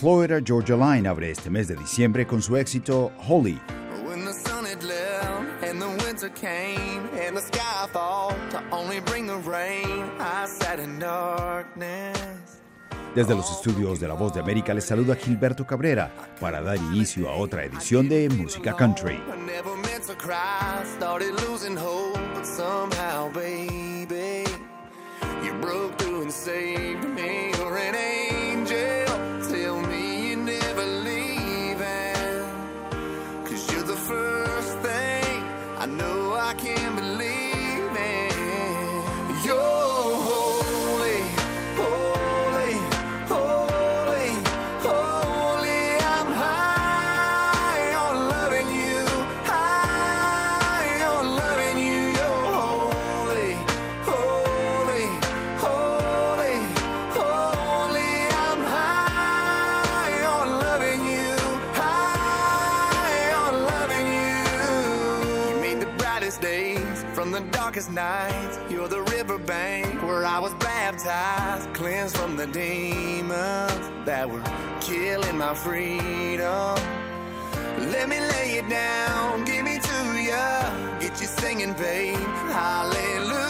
Florida Georgia Line abre este mes de diciembre con su éxito Holy. When the sun had left and the winter came and the sky fall to only bring the rain, I sat in darkness. Desde los estudios de La Voz de América les saluda Gilberto Cabrera para dar inicio a otra edición de Música Country. I never meant to cry, started losing hope, but somehow, baby, you broke through and saved me. You're an angel, tell me you're never leaving, 'cause you're the first thing I know I can't believe in. You're holy, holy, holy, holy. I'm high on loving you, high on loving you. You're holy, holy, holy, holy. I'm high on loving you, high on loving you. You made the brightest days from the darkest nights. You're the riverbank where I was baptized, cleansed from the demons that were killing my freedom. Let me lay it down, give me to ya, get you singing, babe. Hallelujah.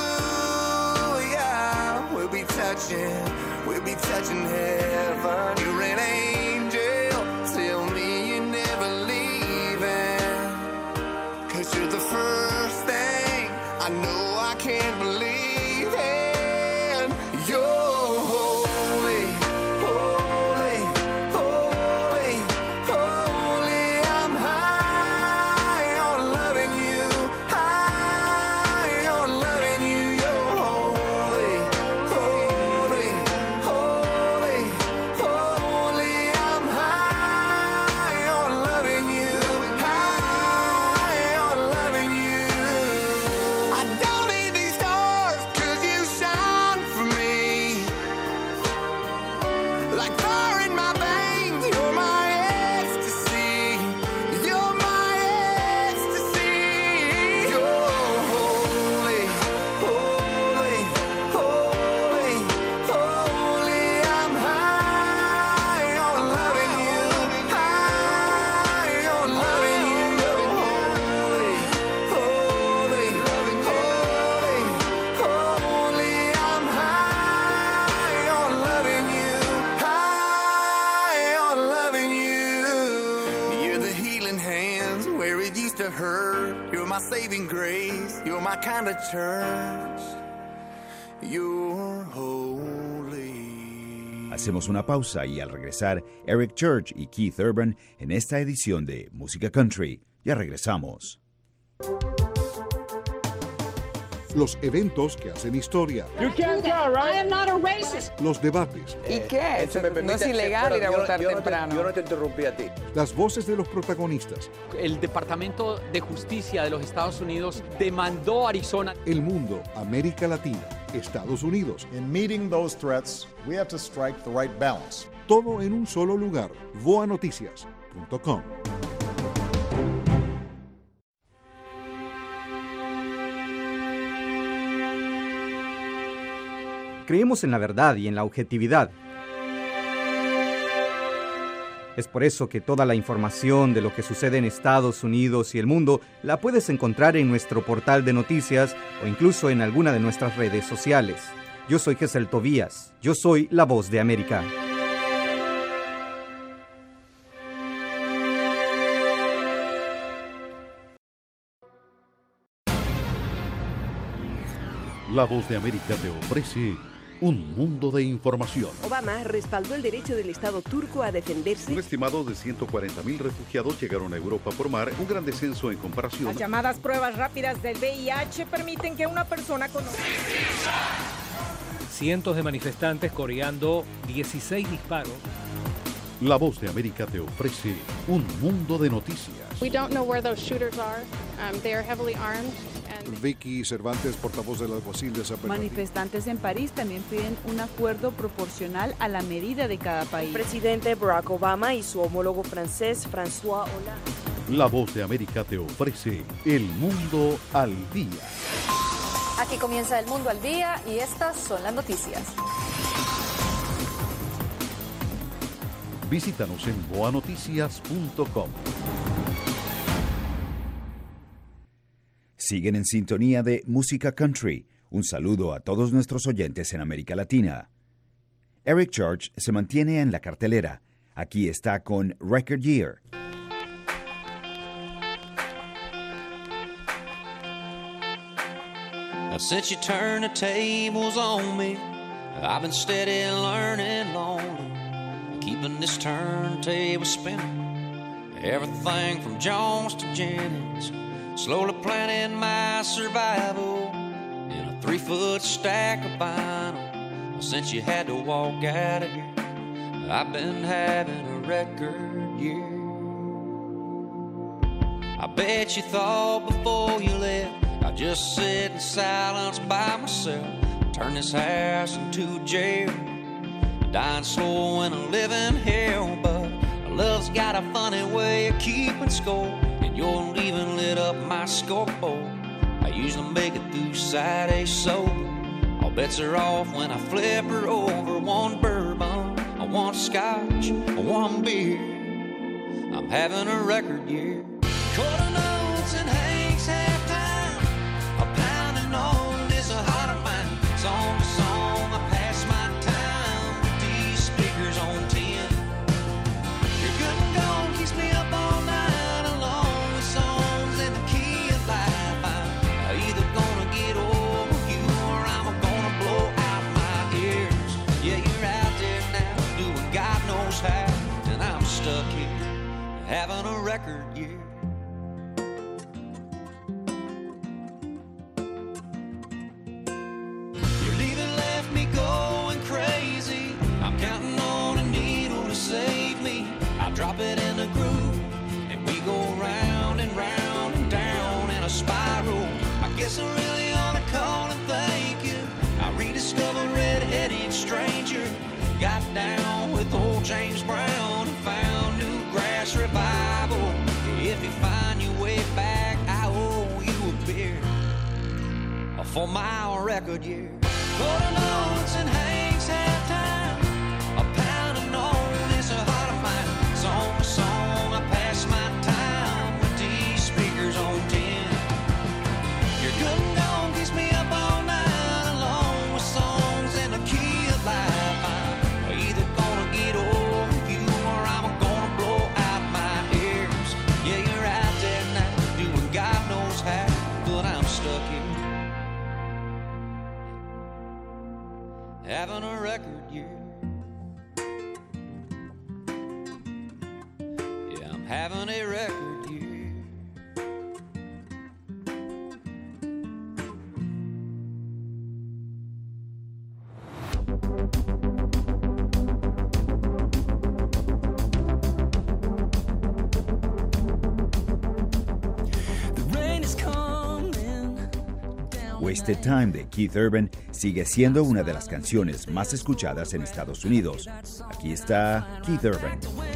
We'll be touching heaven. You're an angel, tell me you're never leaving, 'cause you're the first thing I know I can't believe in. You're holy, holy, holy, holy. I'm high on loving you, high on loving you. You're holy, holy, holy, holy. I'm high on loving you, high on loving you. I don't need these stars 'cause you shine for me. Like fire in my veins, you're my ecstasy. You're my ecstasy. You're holy, holy, holy, holy. I'm high on loving you, high on loving you. You're holy, holy, holy, holy. I'm high on loving you, high on loving you. You're the healing hands where it used to hurt. You're my saving grace. You're my kind of church. You're holy. Hacemos una pausa y al regresar, Eric Church y Keith Urban en esta edición de Música Country. Ya regresamos. Los eventos que hacen historia, You can't tell, right? I am not a racist. los debates, ¿Y qué? No es ilegal ir a votar temprano. Yo no te interrumpí a ti. las voces de los protagonistas, El Departamento de Justicia de los Estados Unidos demandó a Arizona. el mundo, América Latina, Estados Unidos, In meeting those threats, we have to strike the right balance. todo en un solo lugar. voanoticias.com. Creemos en la verdad y en la objetividad. Es por eso que toda la información de lo que sucede en Estados Unidos y el mundo la puedes encontrar en nuestro portal de noticias o incluso en alguna de nuestras redes sociales. Yo soy Gesel Tobías. Yo soy La Voz de América. La Voz de América te ofrece un mundo de información. Obama respaldó el derecho del Estado turco a defenderse. Un estimado de 140.000 refugiados llegaron a Europa por mar, un gran descenso en comparación. Las llamadas pruebas rápidas del VIH permiten que una persona conozca. Cientos de manifestantes coreando 16 disparos. La Voz de América te ofrece un mundo de noticias. We don't know where those shooters are. They are heavily armed. Vicky Cervantes, portavoz del alguacil de Zapatería. Manifestantes en París también piden un acuerdo proporcional a la medida de cada país. El presidente Barack Obama y su homólogo francés François Hollande. La Voz de América te ofrece El Mundo al Día. Aquí comienza El Mundo al Día y estas son las noticias. Visítanos en boanoticias.com. Siguen en sintonía de Música Country. Un saludo a todos nuestros oyentes en América Latina. Eric Church se mantiene en la cartelera. Aquí está con Record Year. Now, since you turned the tables on me, I've been steady learning lonely, keeping this turntable spinning. Everything from Jones to Jennings, slowly planning my survival in a 3-foot stack of vinyl. Since you had to walk out of here, I've been having a record year. I bet you thought before you left I'd just sit in silence by myself, turn this house into a jail, dying slow in a living hell. But love's got a funny way of keeping score, and your leaving lit up my scoreboard. I usually make it through Saturday sober. All bets are off when I flip her over. One bourbon, one scotch, one beer. I'm having a record year. Quarter notes and Hank's halftime, a pounding on this heart of mine. Song to song, I pass my time with these speakers on 10. You're good and gone, keeps me up all night along with songs in the key of life. I'm either gonna get over you or I'm gonna blow out my ears. Yeah, you're out there now doing God knows how, and I'm stuck here having a record year. Drop it in a groove, and we go round and round and down in a spiral. I guess I really ought to call and thank you. I rediscovered Red-Headed Stranger, got down with old James Brown, and found new grass revival. If you find your way back, I owe you a beer for my record year. Quarter notes and Hank's halftime, a pound of noise is a heart of mine. Song to song, I pass my time with these speakers on 10. You're good and gone, keeps me up all night along with songs in the key of life. I'm either gonna get over you or I'm gonna blow out my ears. Yeah, you're out there now doing God knows how, but I'm stuck here having a record year. Having a record year. Wasted Time de Keith Urban sigue siendo una de las canciones más escuchadas en Estados Unidos. Aquí está Keith Urban.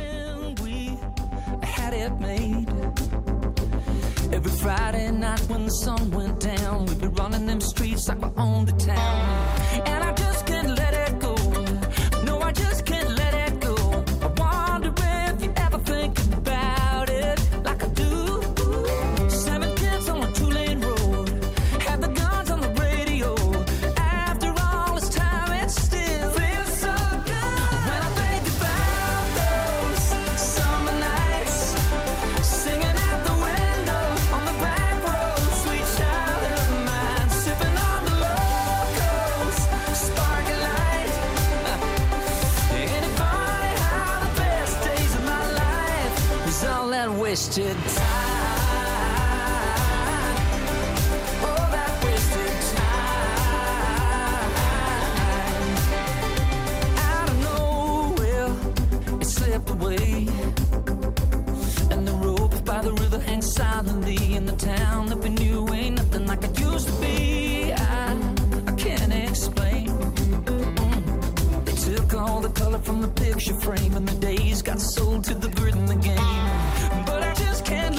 Made. Every Friday night when the sun went down, we'd be running them streets like we owned the town. And I just can't let it go. No, I just can't let it go. I wonder if you ever think about it like I do. 7 kids on a 2-lane road, had the guns on the radio. After all this time, it still feels so good. When I think about those summer nights, singing out the window on the back road, sweet childhood of mine, sipping on the locals, sparkling light. Anybody how the best days of my life was all that wasted time. Oh, that wasted time. Out of nowhere, it slipped away, and the rope by the river hangs silently in the town that we knew ain't nothing like it used to be. I can't explain. They took all the color from the picture frame, and the days got sold to the grid in the game. But I just can't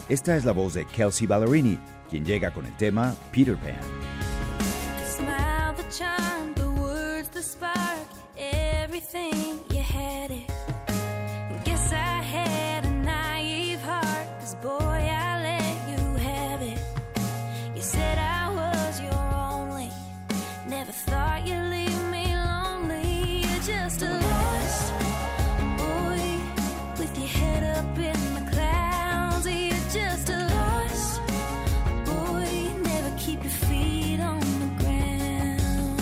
Esta es la voz de Kelsey Ballerini, quien llega con el tema Peter Pan. Smile, the charm, the words, the spark, everything, you had it. Guess I had a naive heart, 'cause boy, I let you have it. You said I was your only, never thought you'd leave me lonely. You're just a lost boy, with your head up in the clouds. You're just a lost boy, never keep your feet on the ground.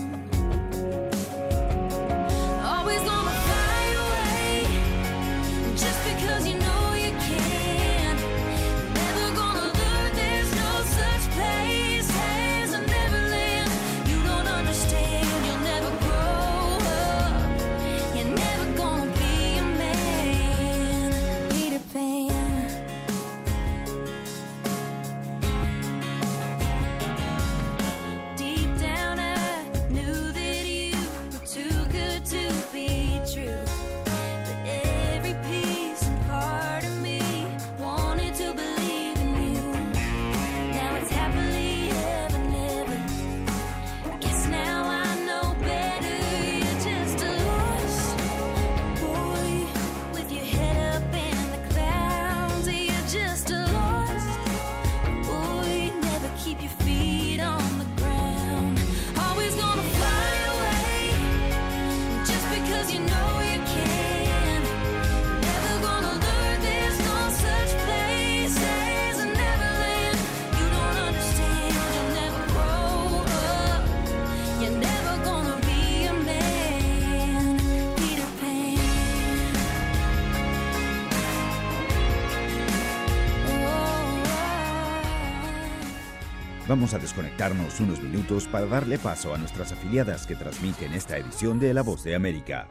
Always gonna fly away, just because you know you can. Never gonna learn there's no such place as a Neverland. You don't understand, you'll never grow up. You're never gonna be a man, Peter Pan. Deep down I knew that you were too good to be true. But every piece and part of me wanted to believe in you. Now it's happily ever, never. Guess now I know better. You're just a lost boy, with your head up in the clouds. You're just a lost boy, never keep your feet on the ground. Always gonna fly away, just because you know you can. Never gonna learn there's no such place as a Neverland. You don't understand, you'll never grow up. You're never gonna be a man, Peter Pan. Vamos a desconectarnos unos minutos para darle paso a nuestras afiliadas que transmiten esta edición de La Voz de América.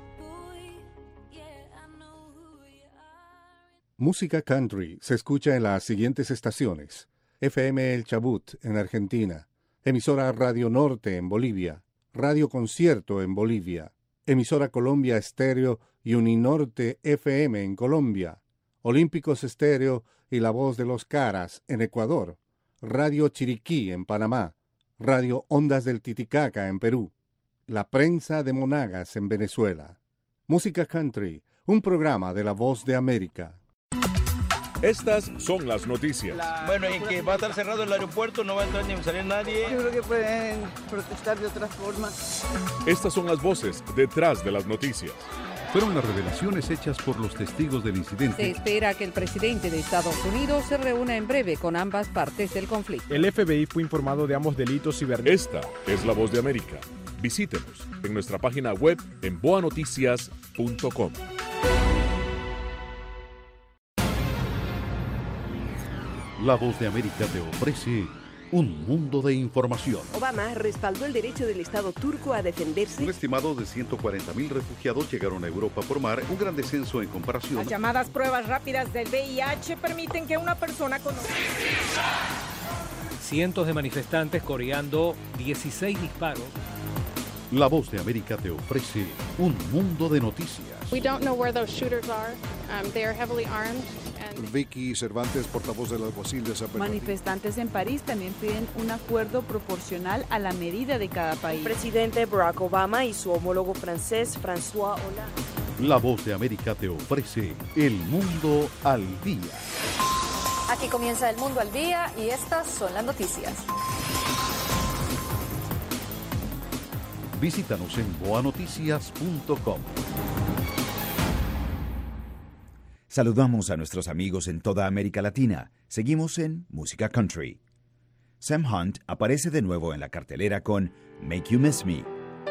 Música country se escucha en las siguientes estaciones: FM El Chubut en Argentina, emisora Radio Norte en Bolivia, Radio Concierto en Bolivia, emisora Colombia Estéreo y Uninorte FM en Colombia, Olímpicos Estéreo y La Voz de los Caras en Ecuador, Radio Chiriquí en Panamá, Radio Ondas del Titicaca en Perú, La Prensa de Monagas en Venezuela. Música country, un programa de La Voz de América. Estas son las noticias. Bueno, y que va a estar cerrado el aeropuerto, no va a entrar ni salir nadie. Yo creo que pueden protestar de otra forma. Estas son las voces detrás de las noticias. Fueron las revelaciones hechas por los testigos del incidente. Se espera que el presidente de Estados Unidos se reúna en breve con ambas partes del conflicto. El FBI fue informado de ambos delitos cibernéticos. Esta es La Voz de América. Visítenos en nuestra página web en boanoticias.com. La Voz de América te ofrece un mundo de información. Obama respaldó el derecho del Estado turco a defenderse. Un estimado de 140.000 refugiados llegaron a Europa por mar, un gran descenso en comparación. Las llamadas pruebas rápidas del VIH permiten que una persona conozca. Cientos de manifestantes coreando 16 disparos. La Voz de América te ofrece un mundo de noticias. We don't know where those shooters are. They are heavily armed. Vicky Cervantes, portavoz del alguacil de San Bernardino. Manifestantes en París también piden un acuerdo proporcional a la medida de cada país. El presidente Barack Obama y su homólogo francés François Hollande. La Voz de América te ofrece El Mundo al Día. Aquí comienza El Mundo al Día y estas son las noticias. Visítanos en boanoticias.com. Saludamos a nuestros amigos en toda América Latina. Seguimos en Música Country. Sam Hunt aparece de nuevo en la cartelera con Make You Miss Me.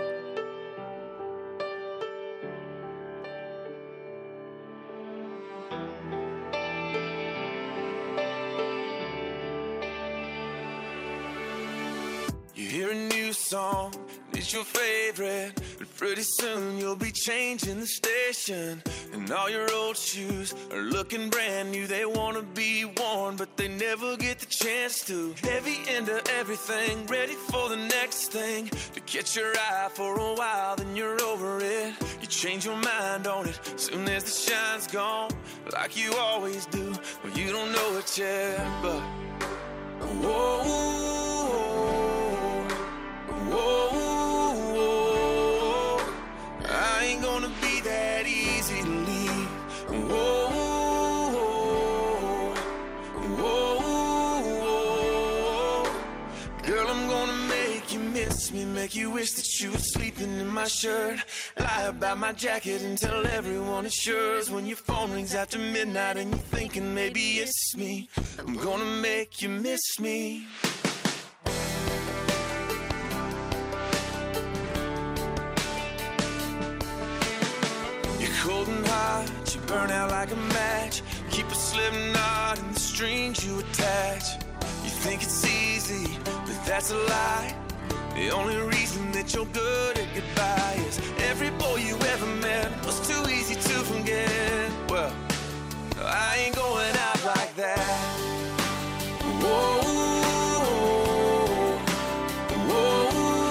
You hear a new song, it's your favorite, but pretty soon you'll be changing the station. And all your old shoes are looking brand new. They wanna be worn, but they never get the chance to. Heavy into everything, ready for the next thing. To catch your eye for a while, then you're over it. You change your mind on it soon as the shine's gone, like you always do. Well, you don't know it yet, but whoa, whoa, whoa, I ain't gonna be that easy to leave. Whoa, whoa, whoa, girl, I'm gonna make you miss me, make you wish that you were sleeping in my shirt. Lie about my jacket and tell everyone it's yours. When your phone rings after midnight and you're thinking maybe it's me, I'm gonna make you miss me. You're cold and hot, you burn out like a match. Keep a slip knot in the strings you attach. You think it's easy, but that's a lie. The only reason that you're good at goodbye is every boy you ever met was too easy to forget. Well, I ain't going out like that. Whoa, whoa,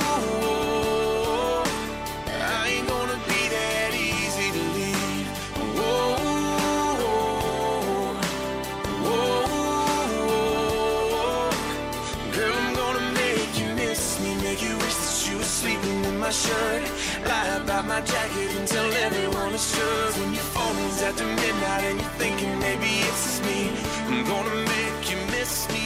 I ain't gonna be that easy to leave. Whoa, whoa, girl, I'm gonna make you miss me, make you wish that you were sleeping in my shirt. Lie about my jacket and tell everyone it's yours. When your phone rings after midnight and you're thinking maybe it's just me, I'm gonna make you miss me.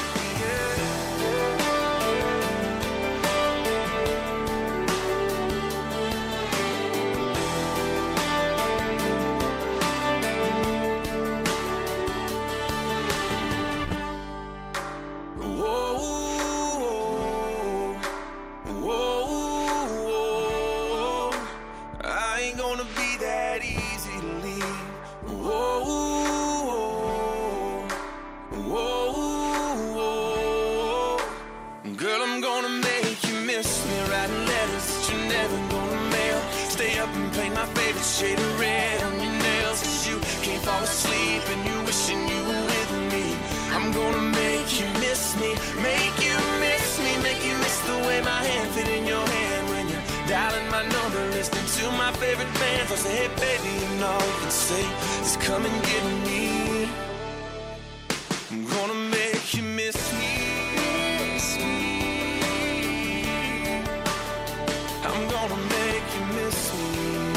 Shade of red on your nails, 'cause you can't fall asleep and you wishing you were with me. I'm gonna make you miss me, make you miss me, make you miss the way my hand fit in your hand when you're dialing my number, listening to my favorite bands. I say, hey baby, and all you can say is come and get me. I'm gonna make you miss me, I'm gonna make you miss me.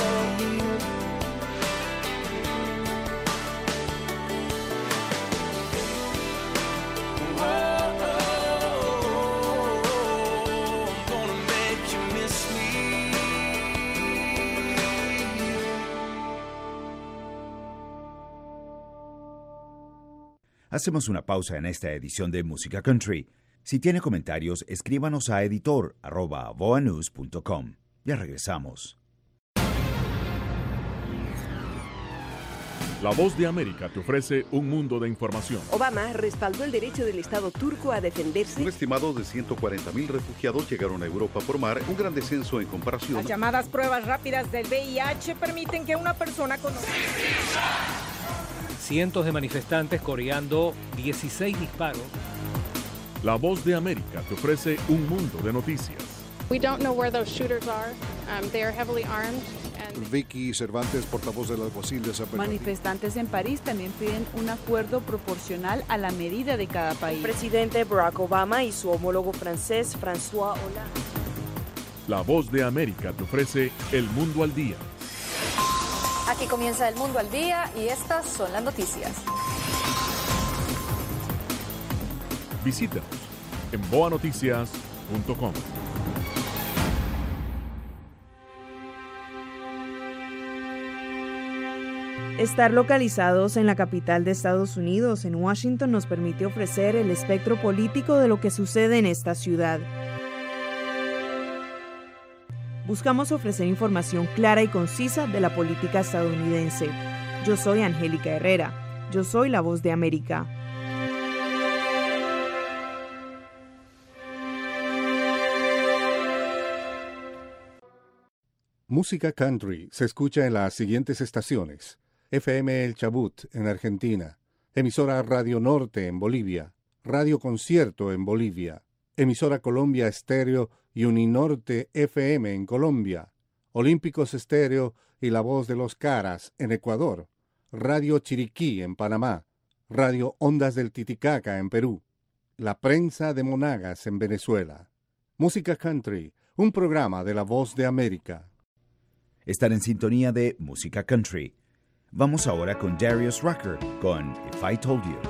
Hacemos una pausa en esta edición de Música Country. Si tiene comentarios, escríbanos a editor@voanews.com. Ya regresamos. La Voz de América te ofrece un mundo de información. Obama respaldó el derecho del Estado turco a defenderse. Un estimado de 140.000 refugiados llegaron a Europa por mar, un gran descenso en comparación. Las llamadas pruebas rápidas del VIH permiten que una persona con... Cientos de manifestantes coreando 16 disparos. La Voz de América te ofrece un mundo de noticias. We don't know where those shooters are. They are heavily armed. Vicky Cervantes, portavoz del alguacil de Zapatería. Manifestantes en París también piden un acuerdo proporcional a la medida de cada país. El presidente Barack Obama y su homólogo francés François Hollande. La Voz de América te ofrece El Mundo al Día. Aquí comienza El Mundo al Día y estas son las noticias. Visítanos en boanoticias.com. Estar localizados en la capital de Estados Unidos, en Washington, nos permite ofrecer el espectro político de lo que sucede en esta ciudad. Buscamos ofrecer información clara y concisa de la política estadounidense. Yo soy Angélica Herrera. Yo soy la Voz de América. Música country se escucha en las siguientes estaciones: FM El Chubut en Argentina, emisora Radio Norte en Bolivia, Radio Concierto en Bolivia, emisora Colombia Estéreo y Uninorte FM en Colombia, Olímpicos Estéreo y La Voz de los Caras en Ecuador, Radio Chiriquí en Panamá, Radio Ondas del Titicaca en Perú, La Prensa de Monagas en Venezuela. Música Country, un programa de La Voz de América. Están en sintonía de Música Country. Vamos ahora con Darius Rucker con If I Told You.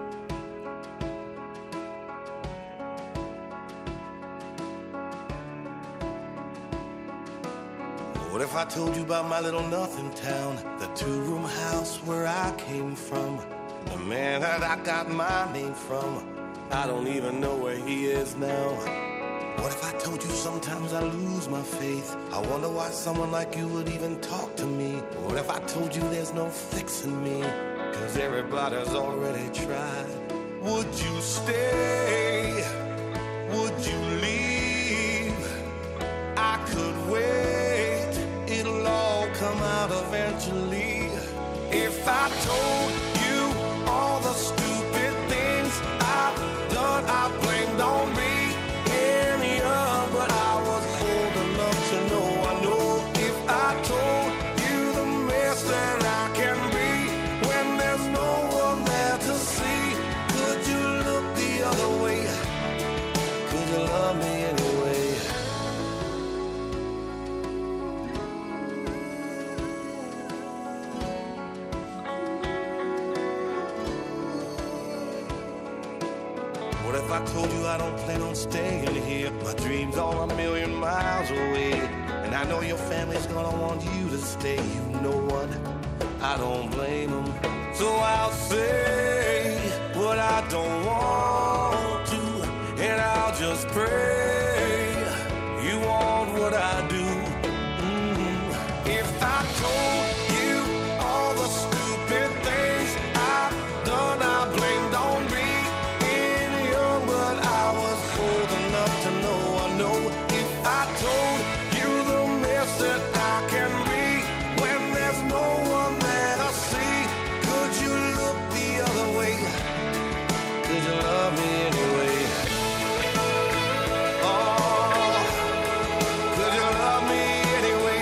What if I told you about my little nothing town, the two-room house where I came from, the man that I got my name from? I don't even know where he is now. What if I told you sometimes I lose my faith? I wonder why someone like you would even talk to me. What if I told you there's no fixing me? 'Cause everybody's already tried. Would you stay? Would you leave? I could wait. It'll all come out eventually. If I told you all the stupid things I've done, I blamed on me. But I was old enough to know, I know. If I told you the mess that I can be when there's no one there to see, could you look the other way? Could you love me anyway? What if I told you I don't plan on staying here? My dreams are a million miles away, and I know your family's gonna want you to stay. You know what? I don't blame them. So I'll say what I don't want to, and I'll just pray you want what I do. If I told you all the stupid things I've done, I blamed on me. To know, I know. If I told you the mess that I can be when there's no one there to see, could you look the other way? Could you love me anyway? Oh, could you love me anyway?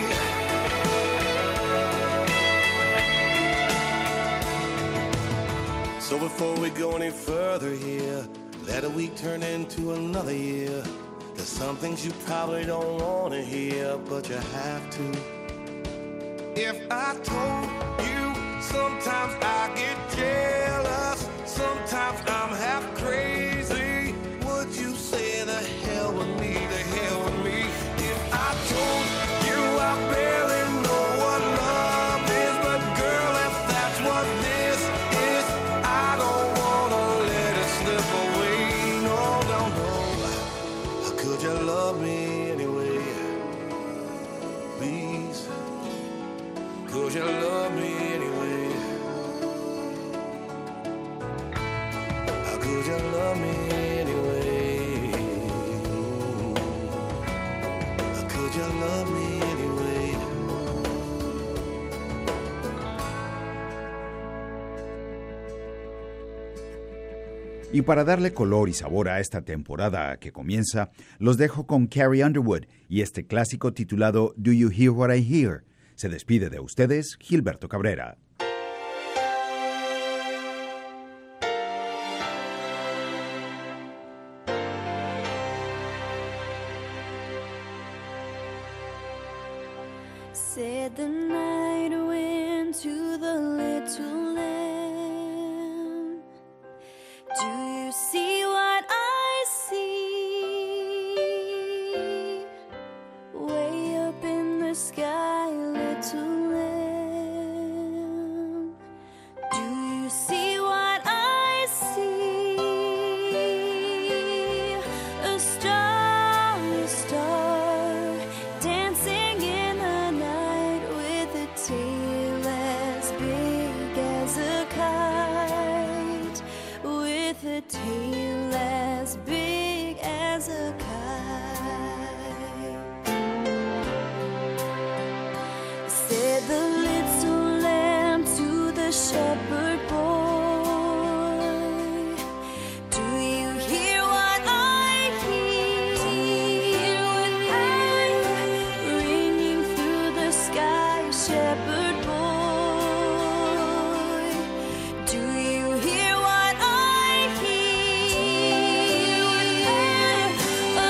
So before we go any further here, let a week turn into another year. There's some things you probably don't want to hear, but you have to. If I told you, sometimes I get jealous, sometimes I'm half crazy, would you say the hell with me, the hell with me? If I told you I barely know what love is, but girl, if that's what this is, I don't want to let it slip away. Could you love me anyway? Please. Could you love me anyway? Could you love me anyway? Could you love me anyway? Y para darle color y sabor a esta temporada que comienza, los dejo con Carrie Underwood y este clásico titulado Do You Hear What I Hear? Se despide de ustedes, Gilberto Cabrera. Said the night went to the little lamb. Do you see what I see? Way up in the sky, little lamb. Do you see what I see? A star, dancing in the night with a tail as big as a kite. With a tail as big as a kite. Said the little lamb to the shepherd boy, do you hear what I hear? Ringing through shepherd boy. Do you hear what I hear? A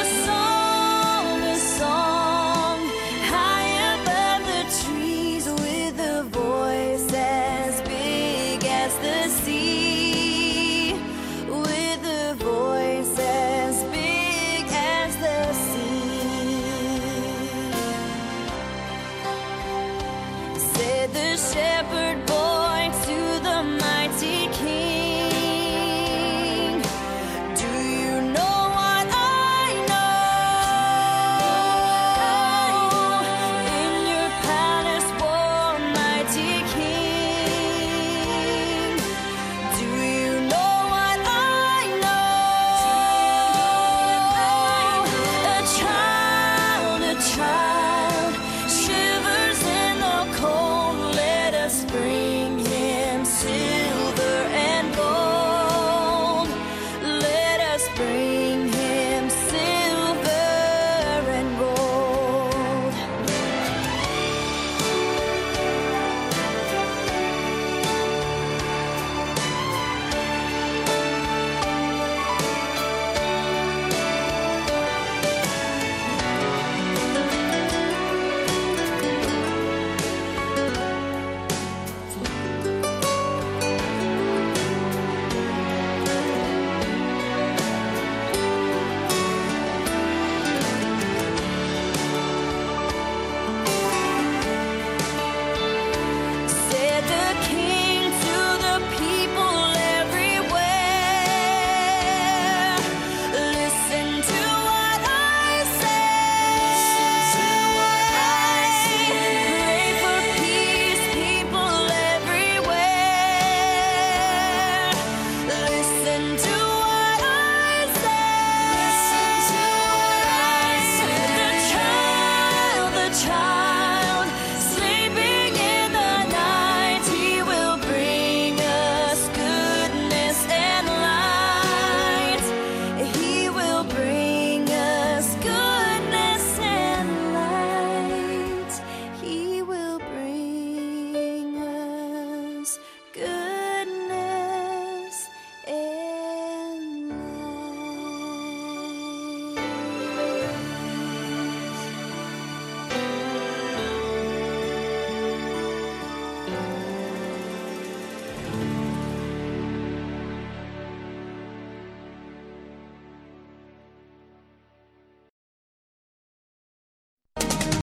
song high above the trees, with a voice as big as the sea, with a voice as big as the sea. Said the shepherd